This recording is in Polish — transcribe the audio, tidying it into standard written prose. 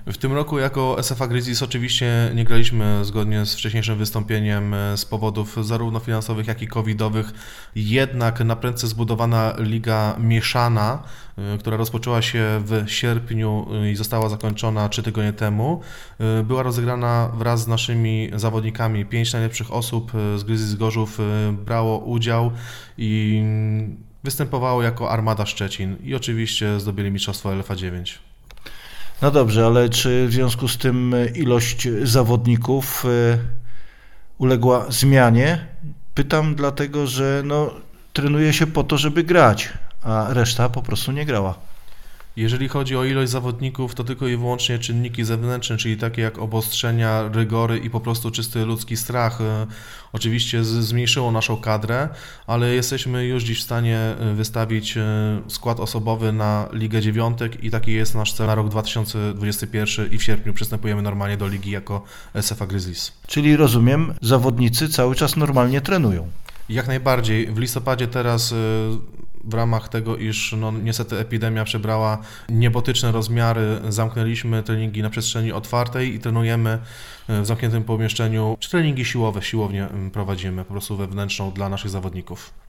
W tym roku jako SFA Grizzlies oczywiście nie graliśmy zgodnie z wcześniejszym wystąpieniem z powodów zarówno finansowych, jak i covidowych. Jednak na prędce zbudowana liga mieszana, która rozpoczęła się w sierpniu i została zakończona 3 tygodnie temu, była rozegrana wraz z naszymi zawodnikami. 5 najlepszych osób z Grizzlies Gorzów brało udział i występowało jako Armada Szczecin i oczywiście zdobyli mistrzostwo LFA 9. No dobrze, ale czy w związku z tym ilość zawodników uległa zmianie? Pytam dlatego, że trenuje się po to, żeby grać, a reszta po prostu nie grała. Jeżeli chodzi o ilość zawodników, to tylko i wyłącznie czynniki zewnętrzne, czyli takie jak obostrzenia, rygory i po prostu czysty ludzki strach oczywiście zmniejszyło naszą kadrę, ale jesteśmy już dziś w stanie wystawić skład osobowy na Ligę Dziewiątek i taki jest nasz cel na rok 2021 i w sierpniu przystępujemy normalnie do ligi jako SFA Grizzlies. Czyli rozumiem, zawodnicy cały czas normalnie trenują. Jak najbardziej. W listopadzie teraz w ramach tego, iż niestety epidemia przybrała niebotyczne rozmiary, zamknęliśmy treningi na przestrzeni otwartej i trenujemy w zamkniętym pomieszczeniu, czy treningi siłowe, siłownię prowadzimy po prostu wewnętrzną dla naszych zawodników.